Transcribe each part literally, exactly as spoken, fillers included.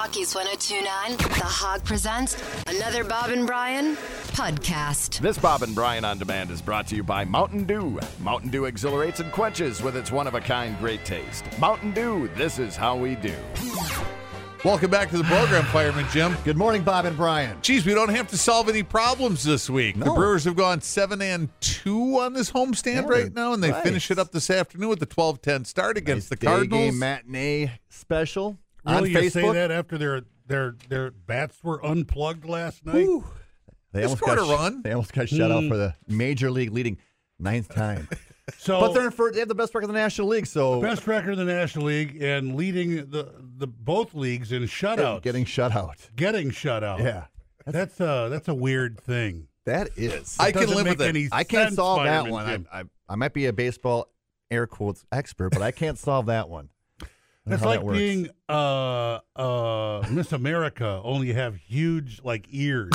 Rockies one oh two point nine, The Hog presents another Bob and Brian podcast. This Bob and Brian On Demand is brought to you by Mountain Dew. Mountain Dew exhilarates and quenches with its one-of-a-kind great taste. Mountain Dew, this is how we do. Welcome back to the program, Fireman Jim. Good morning, Bob and Brian. Geez, we don't have to solve any problems this week. No. The Brewers have gone seven and two on this homestand Yeah, right now, and they right. finish it up this afternoon with the twelve ten start against Nice the Cardinals. day game matinee special on Really, you Facebook. say that after their their their bats were unplugged last night? Woo. They, They almost scored got a sh- run. They almost got shut out for the major league leading ninth time. So, But they're in first, they have the best record in the National League, so best record in the National League and leading the the both leagues in shutouts. getting shut out. getting shut out. Yeah, that's a that's a weird thing. that is. I can Doesn't live make with it. any I can't sense, solve that Fireman one. Jim. I, I, I might be a baseball air quotes expert, but I can't solve that one. I don't know It's how like that works. being uh uh Miss America, only you have huge like ears.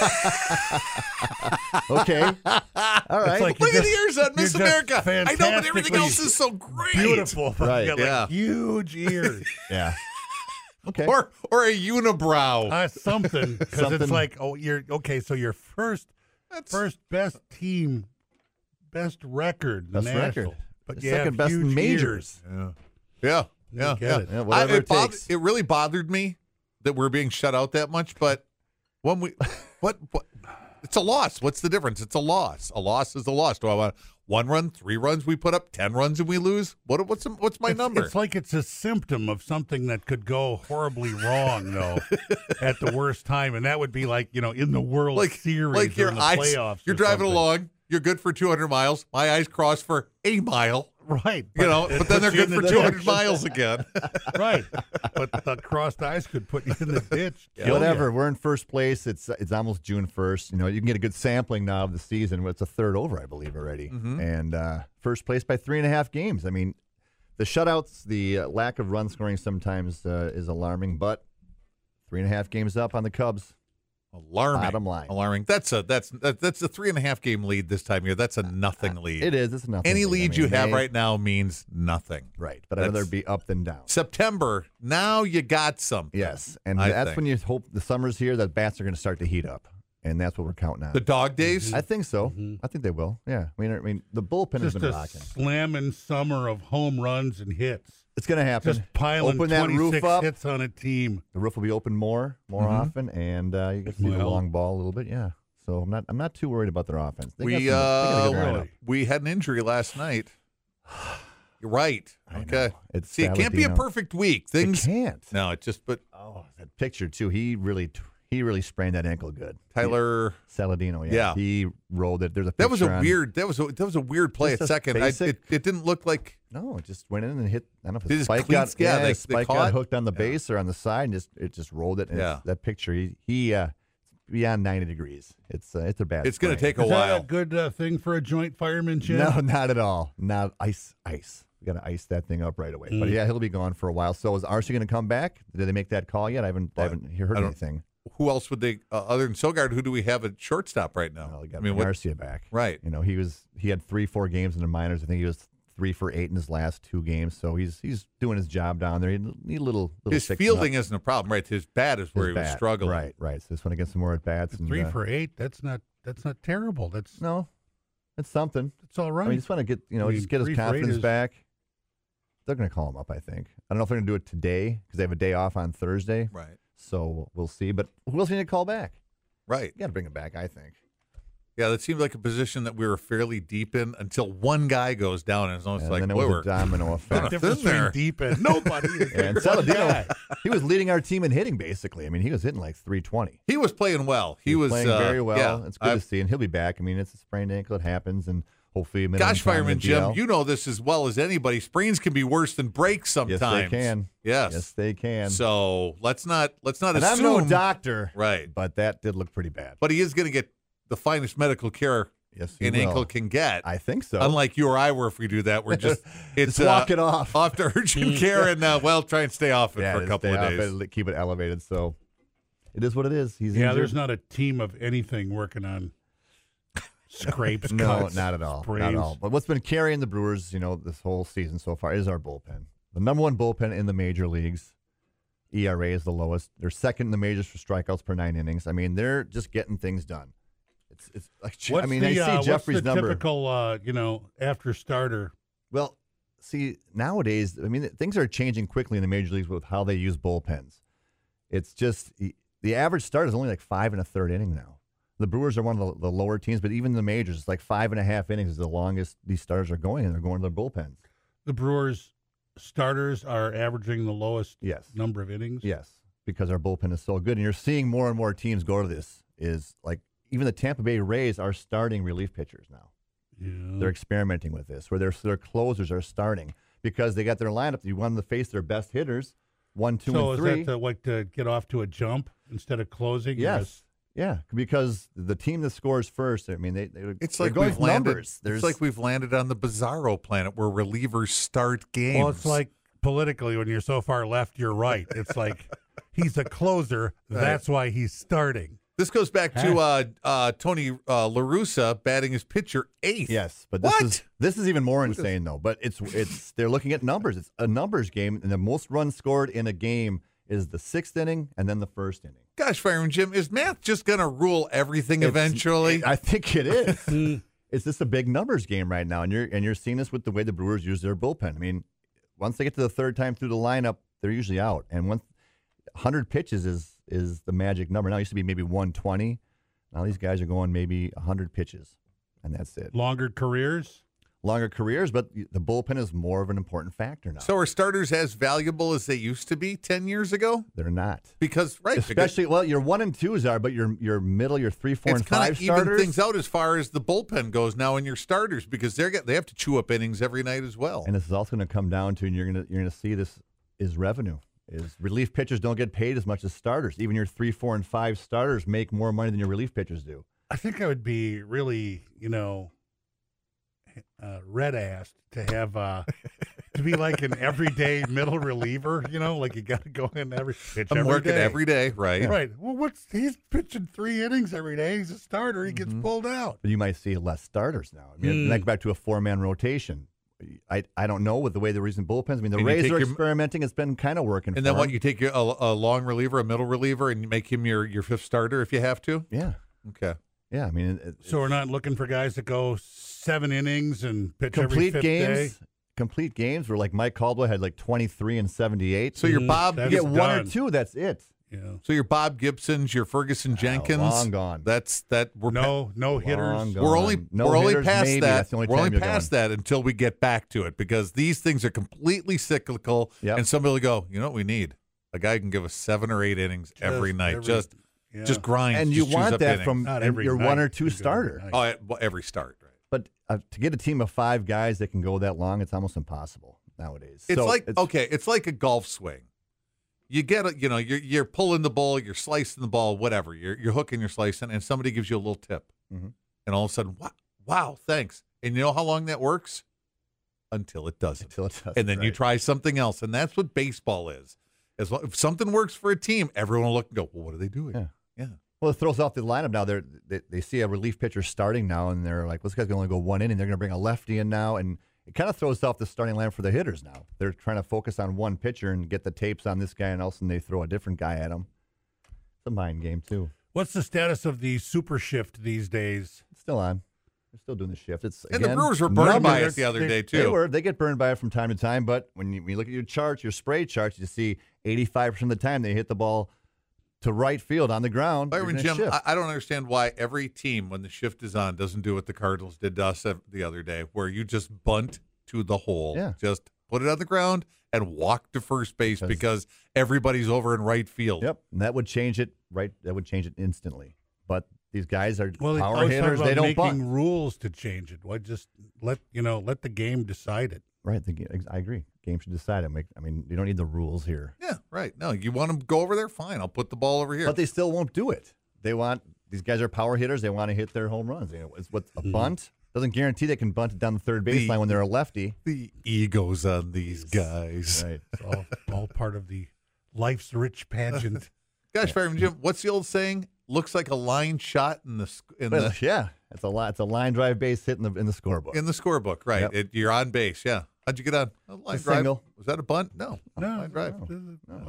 Okay. All right. It's like Look you're at the ears on Miss you're just America. I know, but everything fantastically else is so great. beautiful. but Right. you got, like, Yeah. huge ears. yeah. Okay. Or or a unibrow. Uh, something because Something. it's like, oh, you're okay. So your first, That's first best team, best record, in the Best National, record. but The you second have best huge majors. ears. yeah, yeah, get yeah. it. Yeah, whatever I, it it, both- takes. it really bothered me that we're being shut out that much, but when we, what, what, it's a loss. What's the difference? It's a loss. A loss is a loss. Do I want one run, three runs we put up, ten runs and we lose? What, what's what's my It's, number? it's like it's a symptom of something that could go horribly wrong, though, at the worst time, and that would be like you know in the World like Series like or your in the eyes. playoffs. You're or driving something. along. You're good for two hundred miles. My eyes cross for a mile. right? You know, it but then they're puts you good in for the two hundred ditch. miles again. right? But the crossed eyes could put you in the ditch. kill Whatever. you. We're in first place. It's it's almost June first. You know, you can get a good sampling now of the season. It's a third over, I believe, already. Mm-hmm. And uh, first place by three and a half games. I mean, the shutouts, the uh, lack of run scoring sometimes uh, is alarming, but three and a half games up on the Cubs. Alarming. Bottom line. Alarming. That's a that's that, that's a three and a half game lead this time of year. That's a nothing lead. It is. It's nothing. Any lead I you mean, have they- right now means nothing. Right. But I'd rather That's- be up than down. September, now you got something. Yes. And I that's think. when you hope the summer's here, that bats are going to start to heat up. And that's what we're counting on. The dog days? I think so. Mhm. I think they will. Yeah. I mean, I mean, the bullpen has Just been a rocking. slamming summer of home runs and hits. It's going to happen. Just piling Open that roof twenty-six up. hits on a team. The roof will be open more, more Mm-hmm. often, and uh, you get to see the Well. long ball a little bit. Yeah. So I'm not. I'm not too worried about their offense. They got we some- they got a uh good lineup. Really? we had an injury last night. You're right. I Okay. know. It's See, it can't be a Saladino. perfect week. It Things can't. No, it just but Oh, that picture too. He really, he really sprained that ankle good. Tyler Saladino. Yeah. Yeah. He rolled it. There's a. that was a picture on- weird that was a that was a weird play Just at a second. I, basic- it, it didn't look like No, it just went in and hit. I don't know if Did the his spike cleats- got. yeah, Yeah, they- his they spike caught? got hooked on the Yeah. base or on the side, and just it just rolled it. And Yeah. it's- that picture, he he uh, beyond ninety degrees. It's uh, it's a bad. it's gonna sprain. take a Is that while. a good uh, thing for a joint fireman, Jim? No, not at all. Not ice, ice. We got to ice that thing up right away. But Mm. yeah, he'll be gone for a while. So is Arce going to come back? Did they make that call yet? I haven't. I Well, haven't heard I don't- anything. Who else would they uh, other than Sogard, who do we have at shortstop right now? Well, they got I mean what, Garcia back. right. You know, he was he had three, four games in the minors. I think he was three for eight in his last two games. So he's he's doing his job down there. He need a little little His fixing fielding up. isn't a problem, right? His bat is where His he was bat. struggling. Right, right. So just want to get some more at bats. and Three uh, for eight. That's not. That's not terrible. That's no, it's something. that's all right. I mean, just want to get you know I mean, just get his three for eight confidence is- back. They're going to call him up. I think. I don't know if they're going to do it today because they have a day off on Thursday. Right. So we'll see. But who else need to call back? Right. You got to bring him back. I think. Yeah, that seemed like a position that we were fairly deep in until one guy goes down, and it's almost And like then it boy, was we're a domino the effect. difference in there. between deep and nobody. is And one Saladino, guy. he was leading our team in hitting basically. I mean, he was hitting like three twenty. he was playing well. He, was playing uh, very well. Yeah, It's good I- to see, and he'll be back. I mean, it's a sprained ankle. It happens, and hopefully, a minimum Gosh, time in Fireman the D L. Jim, you know this as well as anybody. Sprains can be worse than breaks yes, sometimes. they can. Yes. Yes, they can. So let's not let's not and I'm assume. no doctor, Right. but that did look pretty bad. But he is going to get the finest medical care Yes, he an will. ankle can get. I think so. Unlike you or I were, if we do that, we're just it's Just walk uh, it off. off to urgent care and uh, well, try and stay off it yeah, for a just couple stay of off days. it, keep it elevated. So it is what it is. He's Yeah, injured. there's not a team of anything working on scrapes. no, cuts, not at all, not sprains. at all. But what's been carrying the Brewers, you know, this whole season so far is our bullpen. The number one bullpen in the major leagues. E R A is the lowest. They're second in the majors for strikeouts per nine innings. I mean, they're just getting things done. It's it's like What's I mean, the, I see uh, Jeffrey's what's the number. typical, uh, you know, after starter? Well, see, nowadays, I mean, things are changing quickly in the major leagues with how they use bullpens. It's just the average start is only like five and a third inning now. The Brewers are one of the, the lower teams, but even the majors, it's like five and a half innings is the longest these starters are going, and they're going to their bullpens. The Brewers starters are averaging the lowest Yes. number of innings? Yes, because our bullpen is so good. And you're seeing more and more teams go to this. Is like even the Tampa Bay Rays are starting relief pitchers now. Yeah. They're experimenting with this, where their their closers are starting because they got their lineup. You want them to face their best hitters, one, two, so and three. is that to, like to get off to a jump instead of closing? Yes. Yeah, because the team that scores first, I mean, they, they It's they're like going we've with landed. numbers. There's It's like we've landed on the bizarro planet where relievers start games. Well, it's like politically when you're so far left, you're right. It's like he's a closer. That's why he's starting. this goes back to uh, uh, Tony uh, La Russa batting his pitcher eighth. yes, but this What? is this is even more insane though. But it's it's they're looking at numbers. It's a numbers game, and the most runs scored in a game is the sixth inning and then the first inning. Gosh, Fireman Jim, is math just going to rule everything It's- eventually? I think it is. It's just a big numbers game right now, and you're and you're seeing this with the way the Brewers use their bullpen. I mean, once they get to the third time through the lineup, they're usually out. And once one hundred pitches is is the magic number. Now it used to be maybe one twenty. Now these guys are going maybe one hundred pitches, and that's it. Longer careers? Longer careers, but the bullpen is more of an important factor now. So are starters as valuable as they used to be ten years ago? They're not. Because, right. Especially, well, your one and twos are, but your your middle, your three, four, it's and kind five of even starters. things out as far as the bullpen goes now in your starters because they're get, they have to chew up innings every night as well. And this is also going to come down to, and you're going to you're going to see this is revenue. Is relief pitchers don't get paid as much as starters. Even your three, four, and five starters make more money than your relief pitchers do. I think I would be really, you know, uh, red-assed to have uh, to be like an everyday middle reliever. You know, like you got to go in every pitch. I'm every working day. every day, right? Right. Well, what's he's pitching three innings every day. He's a starter. He gets pulled out. But you might see less starters now. I mean, Hmm. like back to a four-man rotation. I I don't know with the way they're using bullpens. I mean, the And you Rays take are your- experimenting. It's been kind of working. And for then what? them. You take your a, a long reliever, a middle reliever, and you make him your, your fifth starter if you have to? Yeah, Okay. yeah. I mean, it, So we're not looking for guys that go seven innings and pitch every complete fifth games. day. Complete games where like Mike Caldwell had like twenty-three and seventy-eight. So your Mhm. Bob, That you is get one or done. two. That's it. Yeah. so your Bob Gibsons, your Ferguson Jenkins, long gone. That's that. We're pa- No, no hitters. Long gone. we're only No we're only hitters, past maybe. that. That's the only we're time only you're past going. that until we get back to it because these things are completely cyclical. Yep. And somebody will go, you know what we need? A guy who can give us seven or eight innings every Just night. every- just yeah. just grind. And just you chews want up that innings. from Not every your night. one or two You do every starter. night. oh yeah, well, every start. Right. But uh, to get a team of five guys that can go that long, it's almost impossible nowadays. It's So like okay, it's like a golf swing. You get a, you know, you're you're pulling the ball, you're slicing the ball, whatever. You're you're hooking, you're slicing, and somebody gives you a little tip, Mhm. and all of a sudden, wow, wow, thanks. And you know how long that works? Until it doesn't, until it doesn't, and then you right. try something else, and that's what baseball is. As long, if something works for a team, everyone will look and go, well, what are they doing? Yeah. yeah. Well, it throws off the lineup now. They're, they they see a relief pitcher starting now, and they're like, well, this guy's going to only go one inning. They're going to bring a lefty in now, and it kind of throws off the starting lineup for the hitters now. They're trying to focus on one pitcher and get the tapes on this guy, and else and they throw a different guy at him. It's a mind game, too. What's the status of the super shift these days? It's still on. They're still doing the shift. It's And the again, Brewers were burned by it numbers. the other they- day They too. were. They get burned by it from time to time, but when you, when you look at your charts, your spray charts, you see eighty-five percent of the time they hit the ball to right field on the ground. Byron you're gonna Jim, shift. I, I don't understand why every team, when the shift is on, doesn't do what the Cardinals did to us the other day, where you just bunt to the hole. Yeah. Just put it on the ground and walk to first base Because- because everybody's over in right field. Yep, and that would change it. Right, that would change it instantly. But these guys are Well, they power always talk hitters. about They don't making bunt. rules to change it. Why just let you know? Let the game decide it. Right, the, ga- I agree. Game should decide it. Make, I mean, you don't need the rules here. Yeah, right. No, you want them to go over there? Fine. I'll put the ball over here. But they still won't do it. They want these guys are power hitters. They want to hit their home runs. You know, it's what a bunt doesn't guarantee they can bunt it down the third The- baseline when they're a lefty. the egos on these guys. Right. It's all, all part of the life's rich pageant. Gosh, Byron Jim, what's the old saying? Looks like a line shot in the sc- in Well, the yeah, it's a li- it's a line drive base hit in the in the scorebook. in the scorebook, right? Yep. It, you're on base. Yeah. How'd you get on? A line A drive. single. Was that a bunt? No. no, line drive. no, no.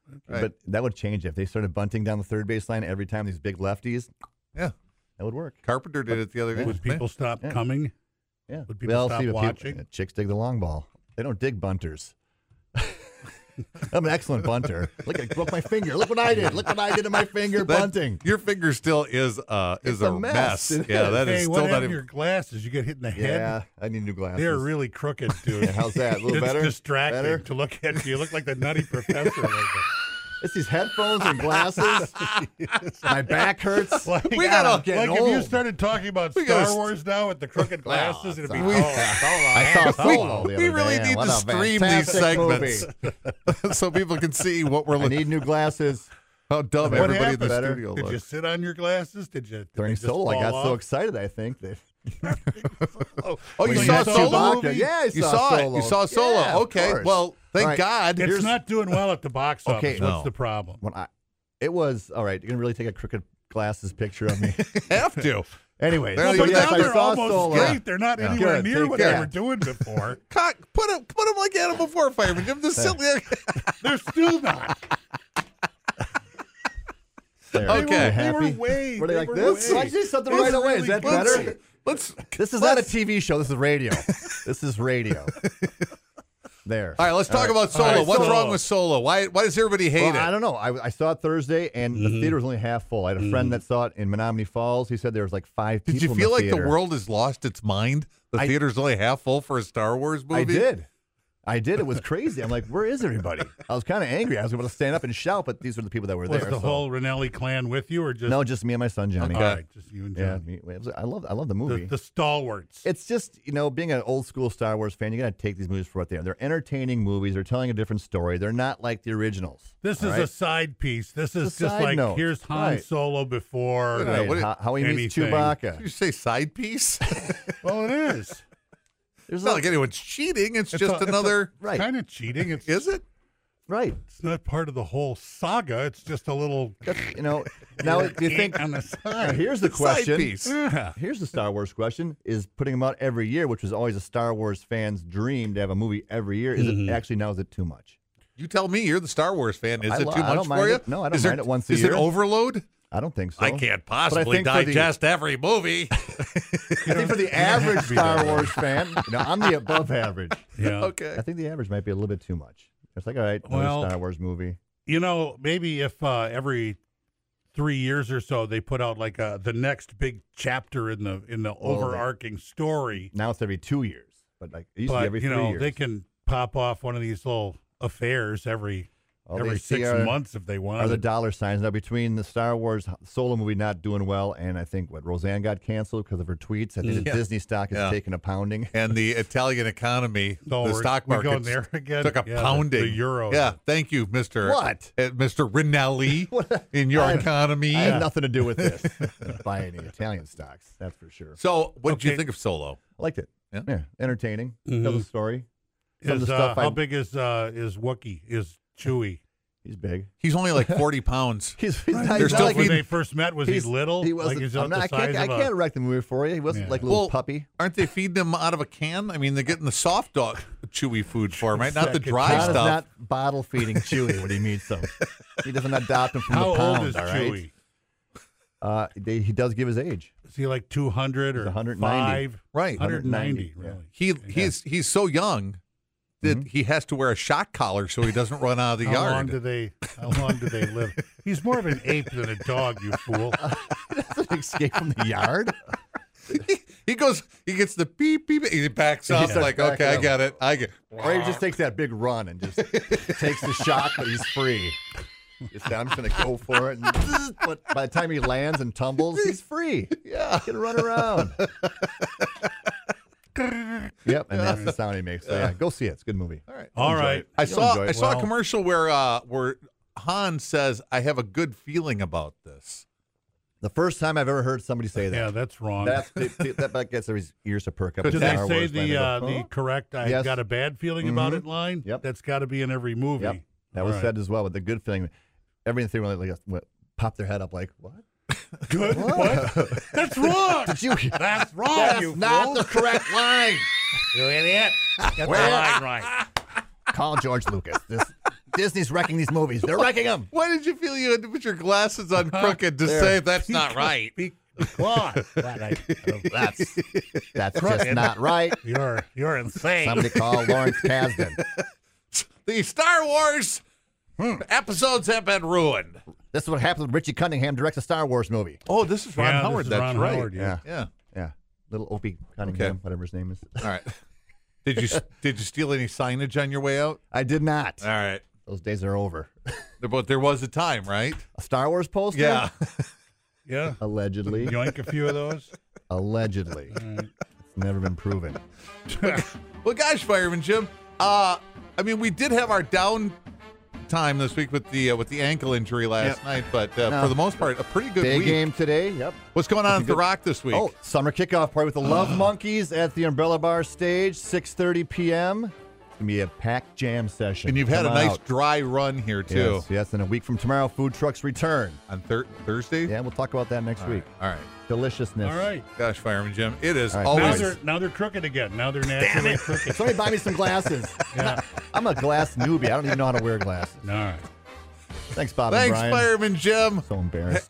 Right. But that would change if they started bunting down the third baseline every time. These big lefties, Yeah. that would work. Carpenter did it the other day. Would people stop Yeah. coming? Yeah. Would people Well, stop see, but watching? People, chicks dig the long ball. They don't dig bunters. I'm an excellent bunter. Look, I broke my finger. Look what I did. Look what I did to my finger That- bunting. Your finger still is uh is It's a, a mess. It Yeah, is. that is Hey, still what not happened to even. your glasses? You get hit in the head? Yeah, I need new glasses. They're really crooked, dude. Yeah, how's that? A little it's better? distracting Better? to look at you. You look like the Nutty Professor. Like It's these headphones and glasses. My back hurts. Like, We got all getting like if you old. started talking about We Star gotta- Wars now with the crooked glasses, it'd be We- oh, I saw Solo the other We really day. need What to a stream these fantastic segments movie. so people can see what we're I looking. need new glasses. How dumb What everybody in the happened? studio Did you looks. sit on your glasses? Did you? Did During they just Solo, I fall got so off? excited. I think that. Oh, When you you saw saw Solo? Chewbacca. Yeah, I You saw saw it. Solo. You saw Solo. Yeah, of Okay. course. Well, thank All right. God. It's not doing well at the box office. Okay. What's No. the problem? When I, it was all right. You're gonna really take a crooked glasses picture of me. have to. Anyway, There No, you but go. now I they're saw almost Solo. straight. They're not Yeah. anywhere Good. near Take what care. they were doing before. Cock, put him, put him like Animal Four Fireman. Give him the silly. They're still not. There. Okay. You They were happy? way. Were they, like were this? way. I did something This right is away. Is really that good. better? Let's. This is not a let's- T V show. This is radio. This is radio. There. All right, let's talk about Solo. All right, What's Solo. wrong with Solo? Why? Why does everybody hate Well, it? I don't know. I, I saw it Thursday, and Mm-hmm. the theater was only half full. I had a friend that saw it in Menominee Falls. He said there was like five Did people you in feel the like theater. the world has lost its mind? The I- theater's only half full for a Star Wars movie. I did. I did. It was crazy. I'm like, where is everybody? I was kind of angry. I was able to stand up and shout, but these were the people that were Was there. the so- whole Ranelli clan with you, or just No, just me and my son Johnny. All right, just you and Yeah, John. me, it was- I love I love the The, movie. the stalwarts. It's just, you know, being an old school Star Wars fan, you got to take these movies for what they are. They're entertaining movies. They're telling a different story. They're not like the originals. This all is right? a side piece. This is It's a just side like note. here's Han Right. Solo before. Wait a Right, minute, what how, how he meets anything. Did you Chewbacca. say side piece? Well, it is. There's It's not a- like anyone's cheating. It's, It's just a- it's a- another. right, Kind of cheating. It's Is it? right. It's not part of the whole saga. It's just a little. That's, you know, now do you think? on the Now, side? here's the Side question. piece. Yeah. Here's the Star Wars question: is putting them out every year, which was always a Star Wars fan's dream to have a movie every year. Is Mm-hmm. it actually now? Is it too much? You tell me. You're the Star Wars fan. Is I it lo- too I much don't for mind you? it. No, I don't is there, mind it once a Is year. it overload? I don't think so. I can't But I possibly think for the- digest every movie. I think for the average be that Star way. Wars fan, you know, I'm the above average. Yeah. okay. I think the average might be a little bit too much. It's like, all right, another Well, Star Wars movie. You know, maybe if uh, every three years or so they put out like a, the next big chapter in the in the Well, they- overarching story, Now it's every two years, but like it used to be but every you three know years. they can pop off one of these little affairs every All they every see six are- months if they want. Are the dollar signs now between the Star Wars Solo movie not doing well, and I think what Roseanne got canceled because of her tweets. I think the Yeah. Disney stock is Yeah. taking a pounding. And the Italian economy, Oh, the we're- stock we're market going there again? took a Yeah, the- pounding. the euro. Yeah, thank you, Mister What? uh, Mister Rinelli, What? in your I have- economy. I have nothing to do with this. Buy any Italian stocks, that's for sure. So, what did you Okay. think of Solo? I liked it. Yeah? entertaining. Mhm. Tells a story. Some of Is, the uh, stuff how I- big is uh, is Wookie? Is Chewie? He's big. He's only like forty pounds. He's, he's not, They're he's still not like when feeding- they first met, was he he's- little? He like wasn't. he's I'm about not, I the can't. size I of a- can't wreck the movie for you. He wasn't Yeah. like a little Well, puppy. Aren't they feeding him out of a can? I mean, they're getting the soft dog chewy food for him, right? Not the Second dry John John is stuff. not bottle feeding Chewie when he meets him. He doesn't adopt him from How the pound. old is all right? Chewie? Uh, they, he does give his age. Is he like two hundred or He's one hundred ninety. five? Right. one hundred ninety, yeah. really. He he's he's so young that Mhm. he has to wear a shock collar so he doesn't run out of the How long yard. do they? How long do they live? He's more of an ape than a dog, you fool. Escape from the yard. He goes, he gets the beep beep. He backs up starts like, backing okay, I up. get it. I get. Or he just takes that big run and just takes the shock, but he's free. Just, I'm just going to go for it. And, but by the time he lands and tumbles, he's free. Yeah. He can run around. Yep, and that's the sound he makes. So yeah, go see it. It's a good movie. All right. All enjoy right. it. I You'll saw enjoy it. I saw Well- a commercial where uh where Han says, "I have a good feeling about this." The first time I've ever heard somebody say that. Yeah, that's wrong. That's, that, that gets everybody's ears to perk up. Do in they Star say Wars land. the They go, uh, the "Huh?" correct? I've Yes. got a bad feeling about Mhm. it line. Yep. That's got to be in every movie. Yep. That All was right. said as well with the good feeling. Everything really like what, pop their head up like what? Good. What? That's wrong. Did you? That's wrong. That's you not fool. the correct line. You idiot. Get the Where- line right. Call George Lucas. This Disney's wrecking these movies. They're wrecking them. Why did you feel you had to put your glasses on crooked to There. say that's not right? Be- Because that I, That's that's just not right. you're you're insane. Somebody call Lawrence Kasdan. The Star Wars episodes have been ruined. This is what happens when Richie Cunningham directs a Star Wars movie. Oh, this is Ron Yeah, this Howard. is That's Ron right. Howard, yeah. yeah. yeah. Yeah, little Opie Cunningham, Okay. whatever his name is. All right. Did you did you steal any signage on your way out? I did not. All right. Those days are over. But there was a time, right? A Star Wars poster? Yeah. Yeah. Allegedly. Yoink a few of those. Allegedly. It's never been proven. Well, gosh, Fireman Jim. Uh, I mean, we did have our down time this week with the uh, with the ankle injury last Yep. night, but uh, No. for the most part, a pretty good Big week. game today. Yep. What's going on at the good- Rock this week? Oh, summer kickoff party with the Love Monkeys at the Umbrella Bar stage, six thirty p.m. It's going to be a packed jam session. and you've had Come a nice out. dry run here too Yes, yes, and a week from tomorrow, food trucks return. on thir- Thursday. Yeah, we'll talk about that next All week. right. All right. Deliciousness. All right. Gosh, Fireman Jim, it is All right. Now always. they're now they're crooked again. Now they're naturally crooked. Somebody buy me some glasses. Yeah. I'm a glass newbie. I don't even know how to wear glasses. All right. Thanks, Bob and Thanks, Brian. Fireman Jim. So embarrassed.